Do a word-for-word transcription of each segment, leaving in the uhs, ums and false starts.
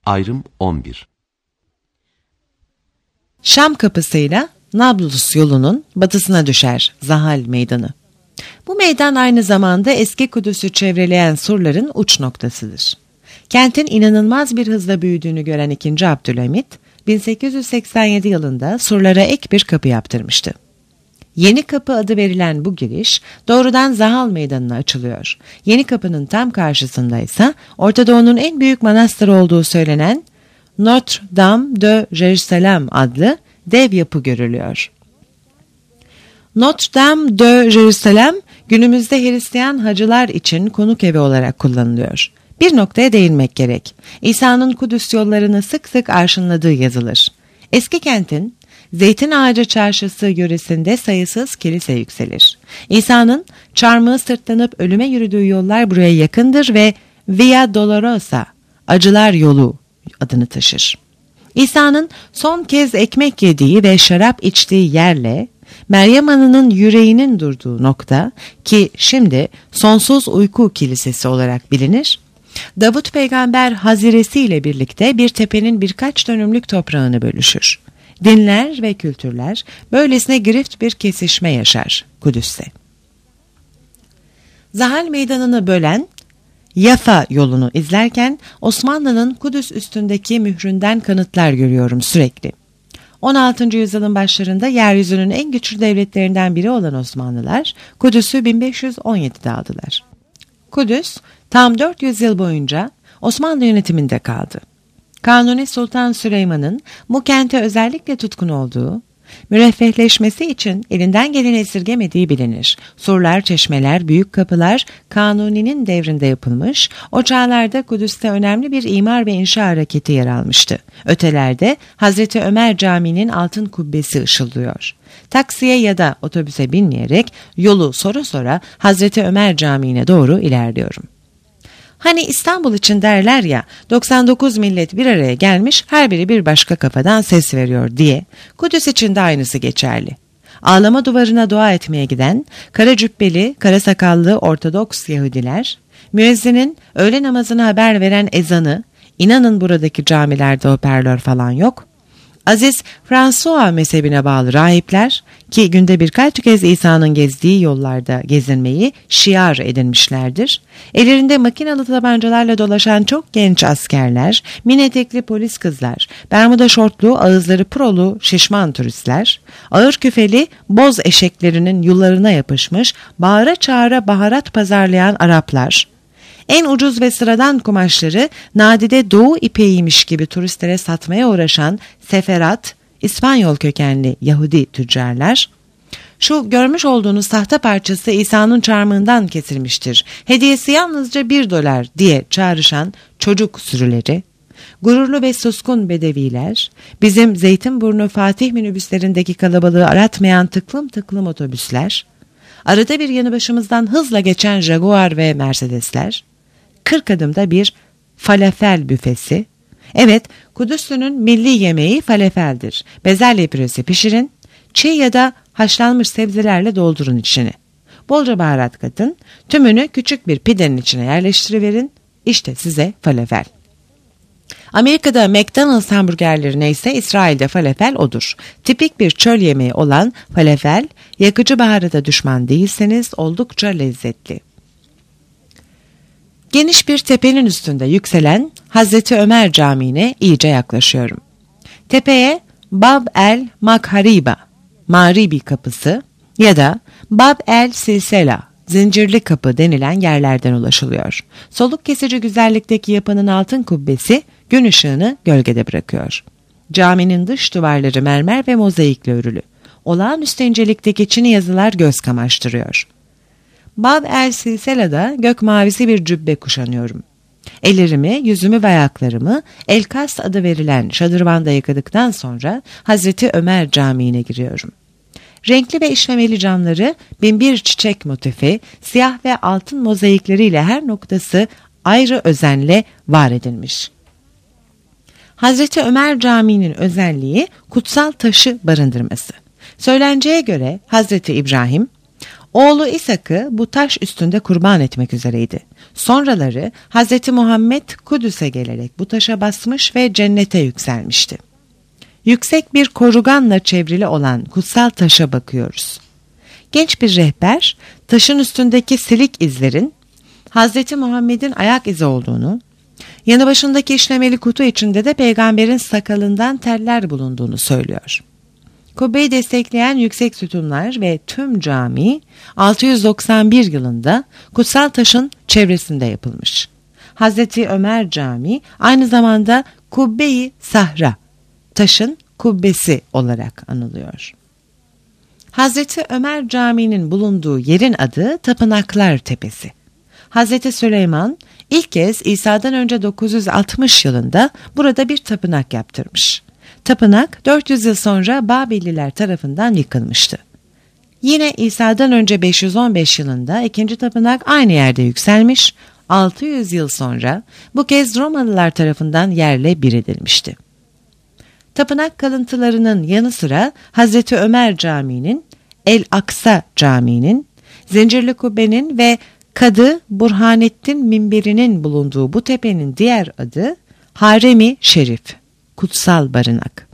Ayrım on bir. Şam kapısıyla Nablus yolunun batısına düşer Zahal Meydanı. Bu meydan aynı zamanda eski Kudüs'ü çevreleyen surların uç noktasıdır. Kentin inanılmaz bir hızla büyüdüğünü gören ikinci. Abdülhamit, bin sekiz yüz seksen yedi yılında surlara ek bir kapı yaptırmıştı. Yeni Kapı adı verilen bu giriş doğrudan Zahal Meydanı'na açılıyor. Yeni Kapı'nın tam karşısında ise Orta Doğu'nun en büyük manastırı olduğu söylenen Notre Dame de Jérusalem adlı dev yapı görülüyor. Notre Dame de Jérusalem günümüzde Hristiyan hacılar için konuk evi olarak kullanılıyor. Bir noktaya değinmek gerek. İsa'nın Kudüs yollarını sık sık arşınladığı yazılır. Eski kentin Zeytin Ağacı Çarşısı yöresinde sayısız kilise yükselir. İsa'nın çarmıha sırtlanıp ölüme yürüdüğü yollar buraya yakındır ve Via Dolorosa, Acılar Yolu adını taşır. İsa'nın son kez ekmek yediği ve şarap içtiği yerle Meryem Ana'nın yüreğinin durduğu nokta, ki şimdi Sonsuz Uyku Kilisesi olarak bilinir, Davut Peygamber haziresi ile birlikte bir tepenin birkaç dönümlük toprağını bölüşür. Dinler ve kültürler böylesine girift bir kesişme yaşar Kudüs'te. Zahal Meydanı'nı bölen Yafa yolunu izlerken Osmanlı'nın Kudüs üstündeki mühründen kanıtlar görüyorum sürekli. on altıncı yüzyılın başlarında yeryüzünün en güçlü devletlerinden biri olan Osmanlılar Kudüs'ü bin beş yüz on yedide aldılar. Kudüs tam dört yüz yıl boyunca Osmanlı yönetiminde kaldı. Kanuni Sultan Süleyman'ın bu kente özellikle tutkun olduğu, müreffehleşmesi için elinden geleni esirgemediği bilinir. Surlar, çeşmeler, büyük kapılar Kanuni'nin devrinde yapılmış, o çağlarda Kudüs'te önemli bir imar ve inşa hareketi yer almıştı. Ötelerde Hazreti Ömer Camii'nin altın kubbesi ışıldıyor. Taksiye ya da otobüse binmeyerek yolu sora sora Hazreti Ömer Camii'ne doğru ilerliyorum. Hani İstanbul için derler ya, doksan dokuz millet bir araya gelmiş, her biri bir başka kafadan ses veriyor diye. Kudüs için de aynısı geçerli. Ağlama duvarına dua etmeye giden, kara cübbeli, kara sakallı Ortodoks Yahudiler, müezzinin öğle namazını haber veren ezanı, inanın buradaki camilerde hoparlör falan yok, Aziz François mezhebine bağlı rahipler, ki günde birkaç kez İsa'nın gezdiği yollarda gezinmeyi şiar edinmişlerdir. Ellerinde makinalı tabancalarla dolaşan çok genç askerler, mini etekli polis kızlar, bermuda şortlu, ağızları prolu şişman turistler, ağır küfeli boz eşeklerinin yullarına yapışmış, bağıra çağıra baharat pazarlayan Araplar, en ucuz ve sıradan kumaşları nadide doğu ipeğiymiş gibi turistlere satmaya uğraşan seferat, İspanyol kökenli Yahudi tüccarlar, şu görmüş olduğunuz tahta parçası İsa'nın çarmıhından kesilmiştir, hediyesi yalnızca bir dolar diye çağrışan çocuk sürüleri, gururlu ve suskun bedeviler, bizim Zeytinburnu Fatih minibüslerindeki kalabalığı aratmayan tıklım tıklım otobüsler, arada bir yanı başımızdan hızla geçen Jaguar ve Mercedesler, kırk adımda bir falafel büfesi. Evet, Kudüs'lünün milli yemeği falafeldir. Bezelye püresi pişirin, çiğ ya da haşlanmış sebzelerle doldurun içini. Bolca baharat katın, tümünü küçük bir pidenin içine yerleştiriverin. İşte size falafel. Amerika'da McDonald's hamburgerleri neyse İsrail'de falafel odur. Tipik bir çöl yemeği olan falafel, yakıcı baharata düşman değilseniz oldukça lezzetli. Geniş bir tepenin üstünde yükselen Hazreti Ömer Camii'ne iyice yaklaşıyorum. Tepeye Bab el Makhariba, Mağribi kapısı ya da Bab el Silsela, zincirli kapı denilen yerlerden ulaşılıyor. Soluk kesici güzellikteki yapının altın kubbesi gün ışığını gölgede bırakıyor. Caminin dış duvarları mermer ve mozaikle örülü. Olağanüstü incelikteki çini yazılar göz kamaştırıyor. Bab el Silsela'da gök mavisi bir cübbe kuşanıyorum. Ellerimi, yüzümü ve ayaklarımı El-Kas adı verilen şadırvanda yıkadıktan sonra Hazreti Ömer Camii'ne giriyorum. Renkli ve işlemeli camları binbir çiçek motifi, siyah ve altın mozaikleriyle her noktası ayrı özenle var edilmiş. Hazreti Ömer Camii'nin özelliği kutsal taşı barındırması. Söylenceye göre Hazreti İbrahim, oğlu İshak'ı bu taş üstünde kurban etmek üzereydi. Sonraları Hazreti Muhammed Kudüs'e gelerek bu taşa basmış ve cennete yükselmişti. Yüksek bir koruganla çevrili olan kutsal taşa bakıyoruz. Genç bir rehber taşın üstündeki silik izlerin Hazreti Muhammed'in ayak izi olduğunu, yanı başındaki işlemeli kutu içinde de peygamberin sakalından teller bulunduğunu söylüyor. Kubbeyi destekleyen yüksek sütunlar ve tüm cami altı yüz doksan bir yılında kutsal taşın çevresinde yapılmış. Hazreti Ömer Camii aynı zamanda Kubbe-i Sahra, taşın kubbesi olarak anılıyor. Hazreti Ömer Camii'nin bulunduğu yerin adı Tapınaklar Tepesi. Hazreti Süleyman ilk kez İsa'dan önce dokuz yüz altmış yılında burada bir tapınak yaptırmış. Tapınak dört yüz yıl sonra Babelliler tarafından yıkılmıştı. Yine İsa'dan önce beş yüz on beş yılında ikinci tapınak aynı yerde yükselmiş, altı yüz yıl sonra bu kez Romalılar tarafından yerle bir edilmişti. Tapınak kalıntılarının yanı sıra Hazreti Ömer Camii'nin, El Aksa Camii'nin, Zincirli Kubbe'nin ve Kadı Burhanettin Minberi'nin bulunduğu bu tepenin diğer adı Harem-i Şerif, kutsal barınak.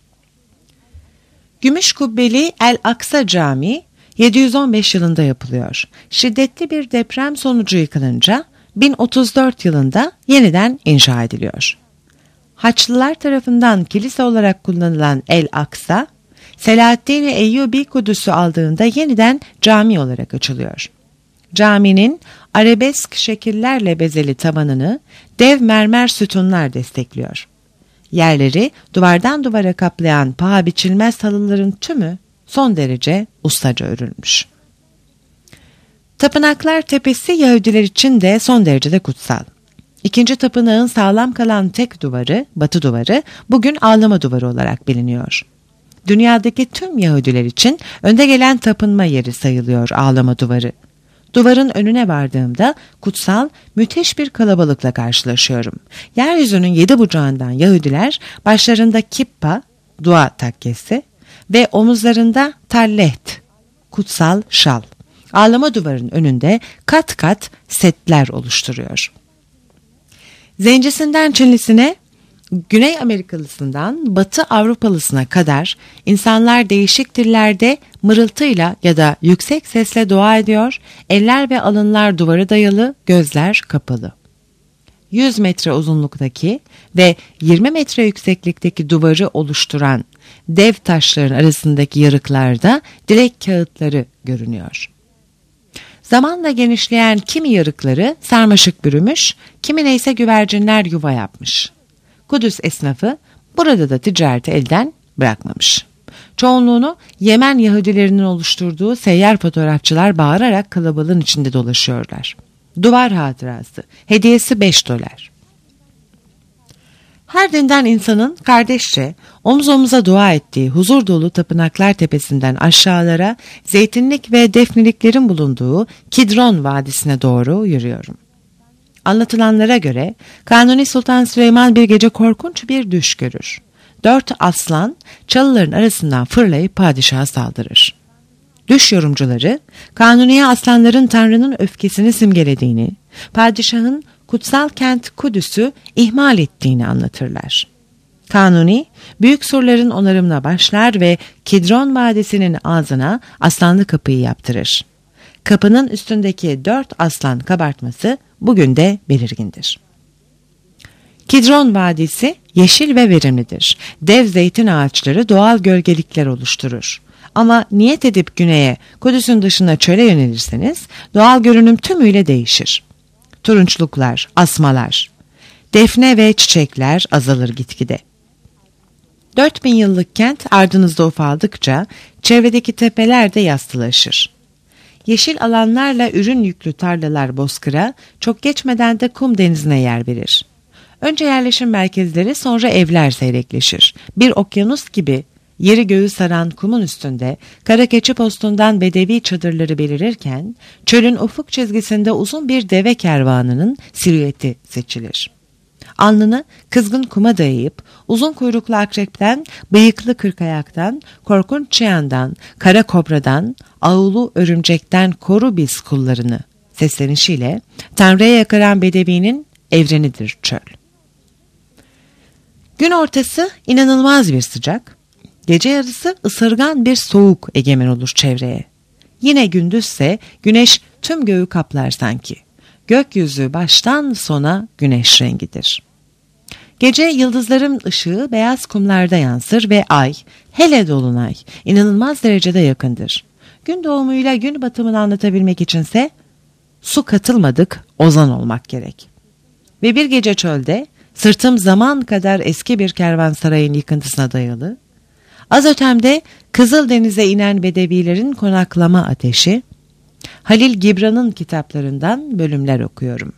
Gümüş kubbeli El Aksa Camii yedi yüz on beş yılında yapılıyor. Şiddetli bir deprem sonucu yıkılınca bin otuz dört yılında yeniden inşa ediliyor. Haçlılar tarafından kilise olarak kullanılan El Aksa, Selahaddin Eyyubi Kudüs'ü aldığında yeniden cami olarak açılıyor. Caminin arabesk şekillerle bezeli tavanını dev mermer sütunlar destekliyor. Yerleri duvardan duvara kaplayan paha biçilmez halıların tümü son derece ustaca örülmüş. Tapınaklar Tepesi Yahudiler için de son derecede kutsal. İkinci tapınağın sağlam kalan tek duvarı, batı duvarı, bugün ağlama duvarı olarak biliniyor. Dünyadaki tüm Yahudiler için önde gelen tapınma yeri sayılıyor ağlama duvarı. Duvarın önüne vardığımda kutsal, müthiş bir kalabalıkla karşılaşıyorum. Yeryüzünün yedi bucağından Yahudiler başlarında kippa, dua takkesi ve omuzlarında tallet, kutsal şal. Ağlama duvarın önünde kat kat setler oluşturuyor. Zencisinden Çinlisine, Güney Amerikalısından Batı Avrupalısına kadar insanlar değişik dillerde mırıltıyla ya da yüksek sesle dua ediyor, eller ve alınlar duvara dayalı, gözler kapalı. yüz metre uzunluktaki ve yirmi metre yükseklikteki duvarı oluşturan dev taşların arasındaki yarıklarda dilek kağıtları görünüyor. Zamanla genişleyen kimi yarıkları sarmaşık bürümüş, kimine ise güvercinler yuva yapmış. Kudüs esnafı burada da ticareti elden bırakmamış. Çoğunluğunu Yemen Yahudilerinin oluşturduğu seyyar fotoğrafçılar bağırarak kalabalığın içinde dolaşıyorlar. Duvar hatırası, hediyesi beş dolar. Her dinden insanın kardeşçe omuz omuza dua ettiği huzur dolu Tapınaklar Tepesi'nden aşağılara zeytinlik ve defniliklerin bulunduğu Kidron Vadisi'ne doğru yürüyorum. Anlatılanlara göre Kanuni Sultan Süleyman bir gece korkunç bir düş görür. Dört aslan çalıların arasından fırlayıp padişaha saldırır. Düş yorumcuları Kanuni'ye aslanların Tanrı'nın öfkesini simgelediğini, padişahın kutsal kent Kudüs'ü ihmal ettiğini anlatırlar. Kanuni, büyük surların onarımına başlar ve Kidron Vadisi'nin ağzına aslanlı kapıyı yaptırır. Kapının üstündeki dört aslan kabartması bugün de belirgindir. Kidron Vadisi yeşil ve verimlidir. Dev zeytin ağaçları doğal gölgelikler oluşturur. Ama niyet edip güneye, Kudüs'ün dışına çöle yönelirseniz doğal görünüm tümüyle değişir. Turunçluklar, asmalar, defne ve çiçekler azalır gitgide. Dört bin yıllık kent ardınızda ufaldıkça çevredeki tepeler de yastılaşır. Yeşil alanlarla ürün yüklü tarlalar bozkıra, çok geçmeden de kum denizine yer verir. Önce yerleşim merkezleri, sonra evler seyrekleşir. Bir okyanus gibi yeri göğü saran kumun üstünde kara keçi postundan bedevi çadırları belirirken, çölün ufuk çizgisinde uzun bir deve kervanının silüeti seçilir. Alnını kızgın kuma dayayıp uzun kuyruklu akrepten, bıyıklı kırkayaktan, korkunç çıyandan, kara kobradan, ağulu örümcekten koru biz kullarını seslenişiyle Tanrı'ya yakaran Bedevi'nin evrenidir çöl. Gün ortası inanılmaz bir sıcak, gece yarısı ısırgan bir soğuk egemen olur çevreye. Yine gündüzse güneş tüm göğü kaplar sanki. Gökyüzü baştan sona güneş rengidir. Gece yıldızların ışığı beyaz kumlarda yansır ve ay, hele dolunay, inanılmaz derecede yakındır. Gün doğumuyla gün batımını anlatabilmek içinse su katılmadık ozan olmak gerek. Ve bir gece çölde sırtım zaman kadar eski bir kervansarayın yıkıntısına dayalı, az ötemde Kızıldeniz'e inen Bedevilerin konaklama ateşi, Halil Gibran'ın kitaplarından bölümler okuyorum.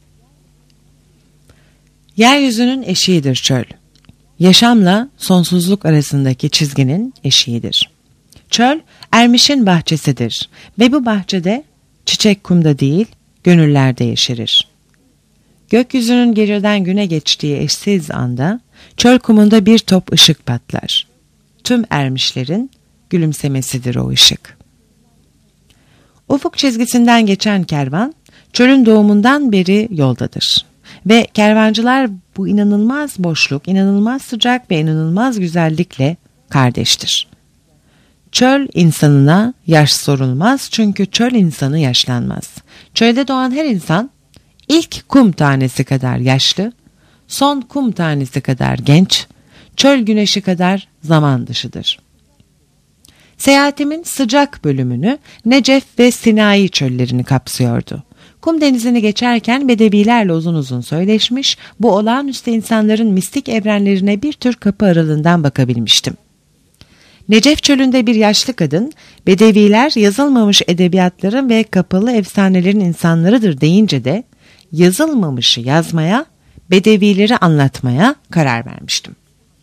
Yeryüzünün eşiğidir çöl. Yaşamla sonsuzluk arasındaki çizginin eşiğidir. Çöl, ermişin bahçesidir ve bu bahçede çiçek kumda değil, gönüllerde yeşerir. Gökyüzünün geceden güne geçtiği eşsiz anda, çöl kumunda bir top ışık patlar. Tüm ermişlerin gülümsemesidir o ışık. Ufuk çizgisinden geçen kervan, çölün doğumundan beri yoldadır. Ve kervancılar bu inanılmaz boşluk, inanılmaz sıcak ve inanılmaz güzellikle kardeştir. Çöl insanına yaş sorulmaz çünkü çöl insanı yaşlanmaz. Çölde doğan her insan ilk kum tanesi kadar yaşlı, son kum tanesi kadar genç, çöl güneşi kadar zaman dışıdır. Seyahatimin sıcak bölümünü Necef ve Sinai çöllerini kapsıyordu. Kum denizini geçerken Bedevilerle uzun uzun söyleşmiş, bu olağanüstü insanların mistik evrenlerine bir tür kapı aralığından bakabilmiştim. Necef çölünde bir yaşlı kadın, Bedeviler yazılmamış edebiyatların ve kapalı efsanelerin insanlarıdır deyince de yazılmamışı yazmaya, Bedevileri anlatmaya karar vermiştim.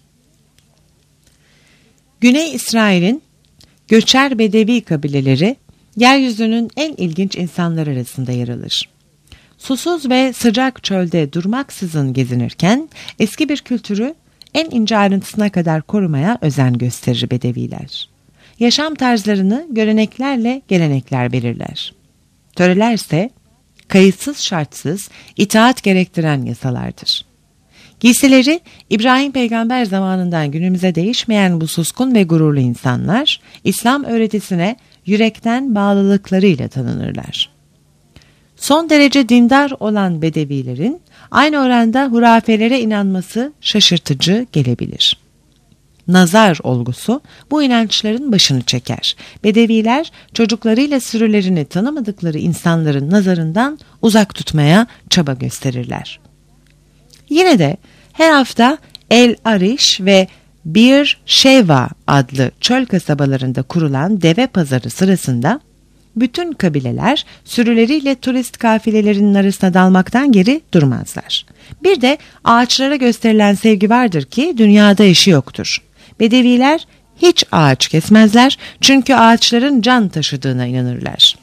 Güney İsrail'in göçer Bedevi kabileleri yeryüzünün en ilginç insanlar arasında yer alır. Susuz ve sıcak çölde durmaksızın gezinirken eski bir kültürü en ince ayrıntısına kadar korumaya özen gösterir Bedeviler. Yaşam tarzlarını göreneklerle gelenekler belirler. Törelerse kayıtsız şartsız itaat gerektiren yasalardır. Giysileri İbrahim peygamber zamanından günümüze değişmeyen bu suskun ve gururlu insanlar İslam öğretisine yürekten bağlılıklarıyla tanınırlar. Son derece dindar olan Bedevilerin aynı oranda hurafelere inanması şaşırtıcı gelebilir. Nazar olgusu bu inançların başını çeker. Bedeviler çocuklarıyla sürülerini tanımadıkları insanların nazarından uzak tutmaya çaba gösterirler. Yine de her hafta El Arish ve Bir Sheva adlı çöl kasabalarında kurulan deve pazarı sırasında bütün kabileler sürüleriyle turist kafilelerinin arasına dalmaktan geri durmazlar. Bir de ağaçlara gösterilen sevgi vardır ki dünyada eşi yoktur. Bedeviler hiç ağaç kesmezler çünkü ağaçların can taşıdığına inanırlar.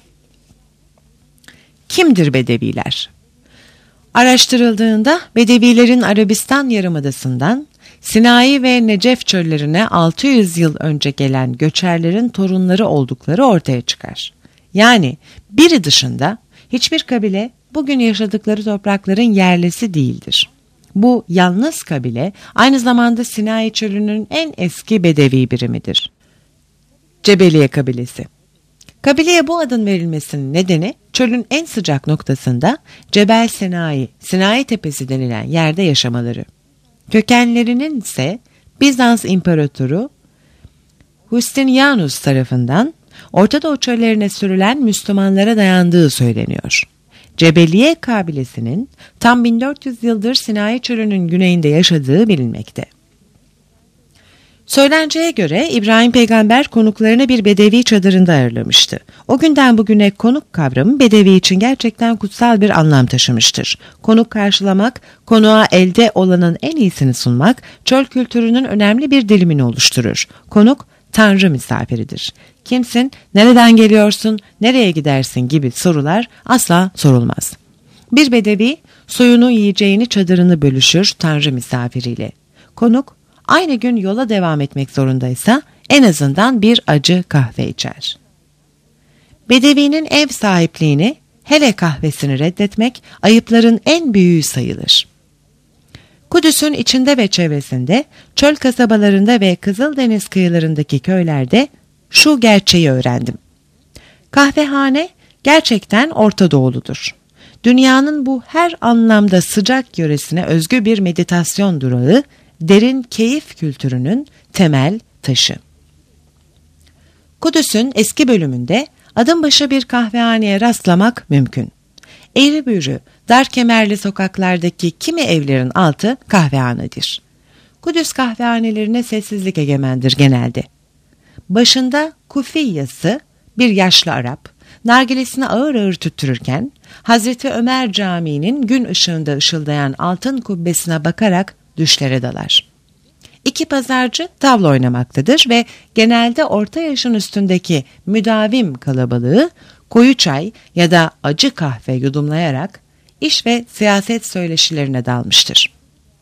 Kimdir Bedeviler? Araştırıldığında Bedevilerin Arabistan Yarımadası'ndan Sinai ve Necef çöllerine altı yüz yıl önce gelen göçerlerin torunları oldukları ortaya çıkar. Yani biri dışında hiçbir kabile bugün yaşadıkları toprakların yerlisi değildir. Bu yalnız kabile aynı zamanda Sinai çölünün en eski Bedevi birimidir. Cebeliye kabilesi. Kabileye bu adın verilmesinin nedeni çölün en sıcak noktasında Cebel Sinai, Sinai Tepesi denilen yerde yaşamaları. Kökenlerinin ise Bizans İmparatoru Justinianus tarafından Orta Doğu çöllerine sürülen Müslümanlara dayandığı söyleniyor. Cebeliye kabilesinin tam bin dört yüz yıldır Sinai çölünün güneyinde yaşadığı bilinmekte. Söylenceye göre İbrahim peygamber konuklarını bir Bedevi çadırında ağırlamıştı. O günden bugüne konuk kavramı Bedevi için gerçekten kutsal bir anlam taşımıştır. Konuk karşılamak, konuğa elde olanın en iyisini sunmak, çöl kültürünün önemli bir dilimini oluşturur. Konuk, Tanrı misafiridir. Kimsin, nereden geliyorsun, nereye gidersin gibi sorular asla sorulmaz. Bir Bedevi, suyunu yiyeceğini çadırını bölüşür Tanrı misafiriyle. Konuk, aynı gün yola devam etmek zorundaysa en azından bir acı kahve içer. Bedevinin ev sahipliğini hele kahvesini reddetmek ayıpların en büyüğü sayılır. Kudüs'ün içinde ve çevresinde, çöl kasabalarında ve Kızıldeniz kıyılarındaki köylerde şu gerçeği öğrendim. Kahvehane gerçekten Orta Doğuludur. Dünyanın bu her anlamda sıcak yöresine özgü bir meditasyon durağı, derin keyif kültürünün temel taşı. Kudüs'ün eski bölümünde adım başı bir kahvehaneye rastlamak mümkün. Eğri büğrü, dar kemerli sokaklardaki kimi evlerin altı kahvehanedir. Kudüs kahvehanelerine sessizlik egemendir genelde. Başında kufi yası bir yaşlı Arap, nargilesini ağır ağır tüttürürken, Hazreti Ömer Camii'nin gün ışığında ışıldayan altın kubbesine bakarak düşlere dalar. İki pazarcı tavla oynamaktadır ve genelde orta yaşın üstündeki müdavim kalabalığı koyu çay ya da acı kahve yudumlayarak iş ve siyaset söyleşilerine dalmıştır.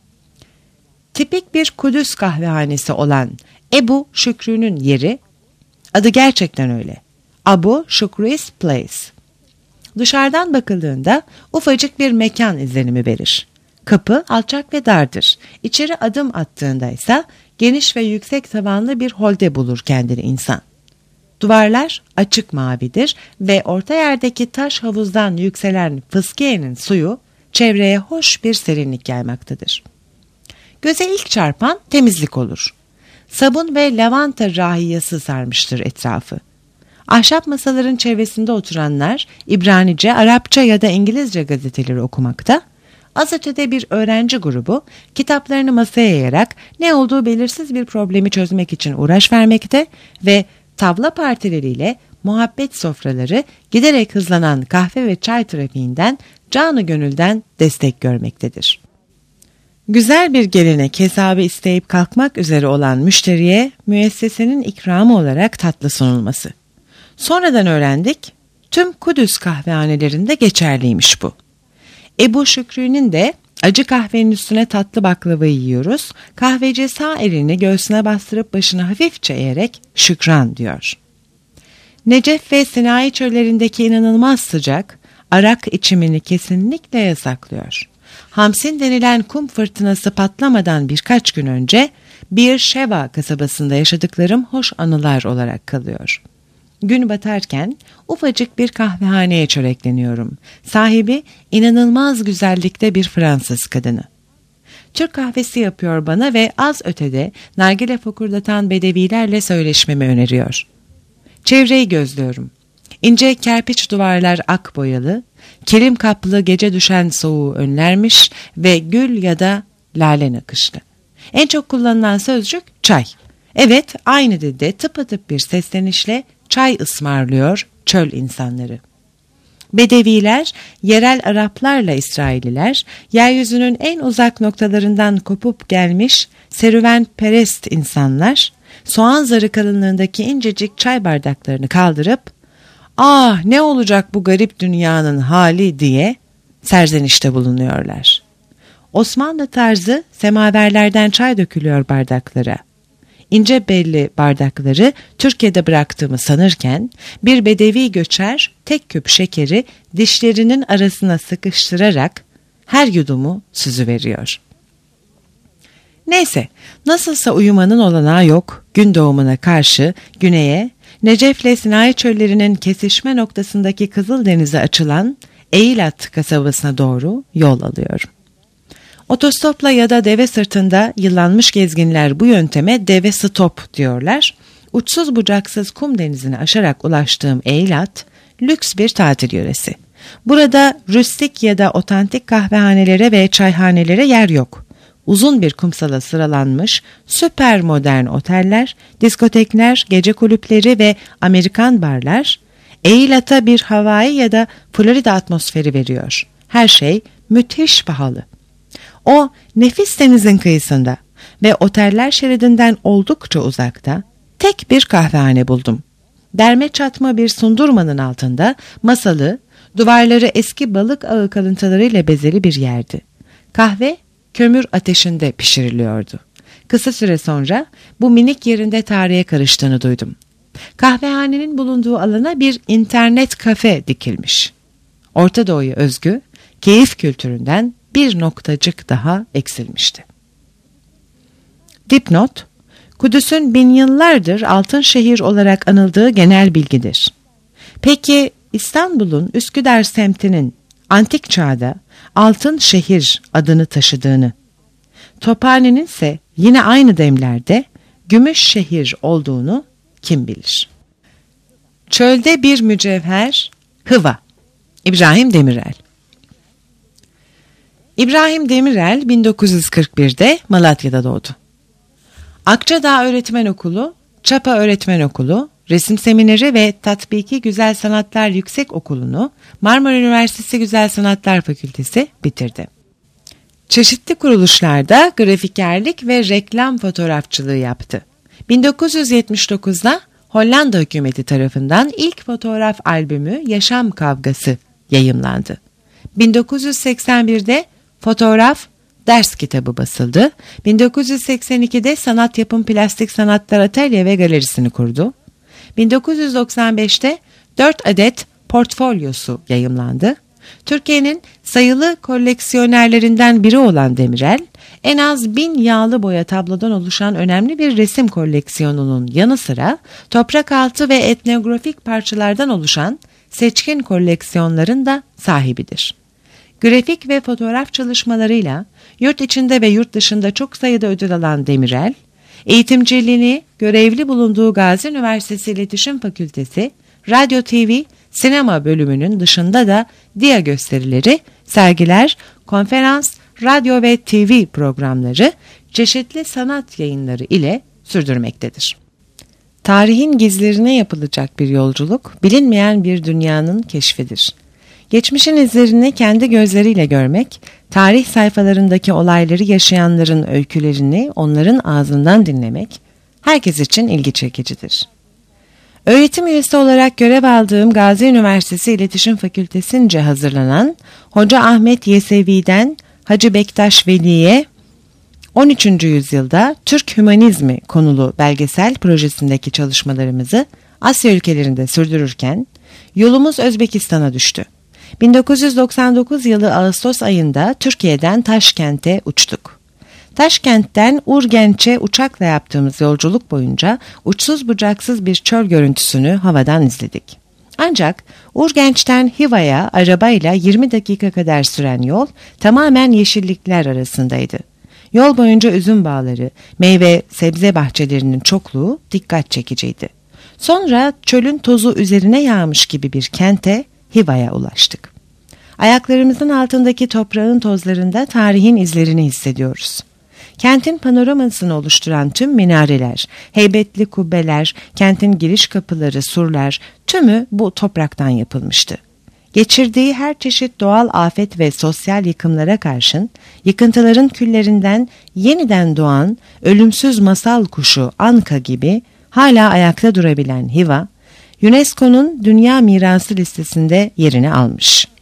Tipik bir Kudüs kahvehanesi olan Ebu Şükrü'nün yeri, adı gerçekten öyle, Abu Şükrü's Place. Dışarıdan bakıldığında ufacık bir mekan izlenimi verir. Kapı alçak ve dardır. İçeri adım attığında ise geniş ve yüksek tavanlı bir holde bulur kendini insan. Duvarlar açık mavidir ve orta yerdeki taş havuzdan yükselen fıskiyenin suyu çevreye hoş bir serinlik yaymaktadır. Göze ilk çarpan temizlik olur. Sabun ve lavanta rahiyası sarmıştır etrafı. Ahşap masaların çevresinde oturanlar İbranice, Arapça ya da İngilizce gazeteleri okumakta, az ötede bir öğrenci grubu kitaplarını masaya yayarak ne olduğu belirsiz bir problemi çözmek için uğraş vermekte ve tavla partileriyle muhabbet sofraları giderek hızlanan kahve ve çay trafiğinden canı gönülden destek görmektedir. Güzel bir gelenek hesabı isteyip kalkmak üzere olan müşteriye müessesenin ikramı olarak tatlı sunulması. Sonradan öğrendik, tüm Kudüs kahvehanelerinde geçerliymiş bu. Ebu Şükrü'nün de acı kahvenin üstüne tatlı baklavayı yiyoruz. Kahveci sağ elini göğsüne bastırıp başını hafifçe eğerek şükran diyor. Necef ve Sinai çöllerindeki inanılmaz sıcak, arak içimini kesinlikle yasaklıyor. Hamsin denilen kum fırtınası patlamadan birkaç gün önce Bir Şeva kasabasında yaşadıklarım hoş anılar olarak kalıyor. Gün batarken ufacık bir kahvehaneye çörekleniyorum. Sahibi inanılmaz güzellikte bir Fransız kadını. Türk kahvesi yapıyor bana ve az ötede nargile fokurdatan bedevilerle söyleşmemi öneriyor. Çevreyi gözlüyorum. İnce kerpiç duvarlar ak boyalı, kilim kaplı gece düşen soğuğu önlermiş ve gül ya da lale nakışlı. En çok kullanılan sözcük çay. Evet, aynı dilde tıpatıp bir seslenişle çay ısmarlıyor çöl insanları. Bedeviler, yerel Araplarla İsrailliler, yeryüzünün en uzak noktalarından kopup gelmiş serüvenperest insanlar, soğan zarı kalınlığındaki incecik çay bardaklarını kaldırıp, "Ah, ne olacak bu garip dünyanın hali?" diye serzenişte bulunuyorlar. Osmanlı tarzı semaverlerden çay dökülüyor bardaklara. İnce belli bardakları Türkiye'de bıraktığımı sanırken bir bedevi göçer tek küp şekeri dişlerinin arasına sıkıştırarak her yudumu süzüveriyor. Neyse, nasılsa uyumanın olanağı yok, gün doğumuna karşı güneye Necef'le Sinai çöllerinin kesişme noktasındaki Kızıldeniz'e açılan Eilat kasabasına doğru yol alıyorum. Otostopla ya da deve sırtında yıllanmış gezginler bu yönteme deve stop diyorlar. Uçsuz bucaksız kum denizini aşarak ulaştığım Eilat, lüks bir tatil yöresi. Burada rüstik ya da otantik kahvehanelere ve çayhanelere yer yok. Uzun bir kumsala sıralanmış süper modern oteller, diskotekler, gece kulüpleri ve Amerikan barlar, Eilat'a bir Hawaii ya da Florida atmosferi veriyor. Her şey müthiş pahalı. O nefis denizin kıyısında ve oteller şeridinden oldukça uzakta tek bir kahvehane buldum. Derme çatma bir sundurmanın altında masalı, duvarları eski balık ağı kalıntılarıyla bezeli bir yerdi. Kahve kömür ateşinde pişiriliyordu. Kısa süre sonra bu minik yerinde tarihe karıştığını duydum. Kahvehanenin bulunduğu alana bir internet kafe dikilmiş. Orta Doğu'ya özgü keyif kültüründen bir noktacık daha eksilmişti. Dipnot, Kudüs'ün bin yıllardır altın şehir olarak anıldığı genel bilgidir. Peki İstanbul'un Üsküdar semtinin antik çağda altın şehir adını taşıdığını, Tophane'nin ise yine aynı demlerde gümüş şehir olduğunu kim bilir? Çölde bir mücevher, Hıva. İbrahim Demirel. İbrahim Demirel bin dokuz yüz kırk birde Malatya'da doğdu. Akçadağ Öğretmen Okulu, Çapa Öğretmen Okulu, Resim Semineri ve Tatbiki Güzel Sanatlar Yüksek Okulu'nu Marmara Üniversitesi Güzel Sanatlar Fakültesi bitirdi. Çeşitli kuruluşlarda grafikerlik ve reklam fotoğrafçılığı yaptı. bin dokuz yüz yetmiş dokuzda Hollanda hükümeti tarafından ilk fotoğraf albümü Yaşam Kavgası yayımlandı. bin dokuz yüz seksen birde fotoğraf ders kitabı basıldı. bin dokuz yüz seksen ikide Sanat Yapım Plastik Sanatlar Atölye ve Galerisi'ni kurdu. bin dokuz yüz doksan beşte dört adet portfolyosu yayımlandı. Türkiye'nin sayılı koleksiyonerlerinden biri olan Demirel, en az bin yağlı boya tablodan oluşan önemli bir resim koleksiyonunun yanı sıra toprak altı ve etnografik parçalardan oluşan seçkin koleksiyonların da sahibidir. Grafik ve fotoğraf çalışmalarıyla yurt içinde ve yurt dışında çok sayıda ödül alan Demirel, eğitimciliğini görevli bulunduğu Gazi Üniversitesi İletişim Fakültesi, Radyo T V, Sinema bölümünün dışında da diğer gösterileri, sergiler, konferans, radyo ve T V programları, çeşitli sanat yayınları ile sürdürmektedir. Tarihin gizlerine yapılacak bir yolculuk, bilinmeyen bir dünyanın keşfidir. Geçmişin izlerini kendi gözleriyle görmek, tarih sayfalarındaki olayları yaşayanların öykülerini onların ağzından dinlemek, herkes için ilgi çekicidir. Öğretim üyesi olarak görev aldığım Gazi Üniversitesi İletişim Fakültesince hazırlanan Hoca Ahmet Yesevi'den Hacı Bektaş Veli'ye on üçüncü yüzyılda Türk Hümanizmi konulu belgesel projesindeki çalışmalarımızı Asya ülkelerinde sürdürürken yolumuz Özbekistan'a düştü. bin dokuz yüz doksan dokuz yılı Ağustos ayında Türkiye'den Taşkent'e uçtuk. Taşkent'ten Urgenç'e uçakla yaptığımız yolculuk boyunca uçsuz bucaksız bir çöl görüntüsünü havadan izledik. Ancak Urgenç'ten Hiva'ya arabayla yirmi dakika kadar süren yol tamamen yeşillikler arasındaydı. Yol boyunca üzüm bağları, meyve, sebze bahçelerinin çokluğu dikkat çekiciydi. Sonra çölün tozu üzerine yağmış gibi bir kente, Hiva'ya ulaştık. Ayaklarımızın altındaki toprağın tozlarında tarihin izlerini hissediyoruz. Kentin panoramasını oluşturan tüm minareler, heybetli kubbeler, kentin giriş kapıları, surlar, tümü bu topraktan yapılmıştı. Geçirdiği her çeşit doğal afet ve sosyal yıkımlara karşın, yıkıntıların küllerinden yeniden doğan ölümsüz masal kuşu Anka gibi hala ayakta durabilen Hiva, UNESCO'nun Dünya Mirası listesinde yerini almış.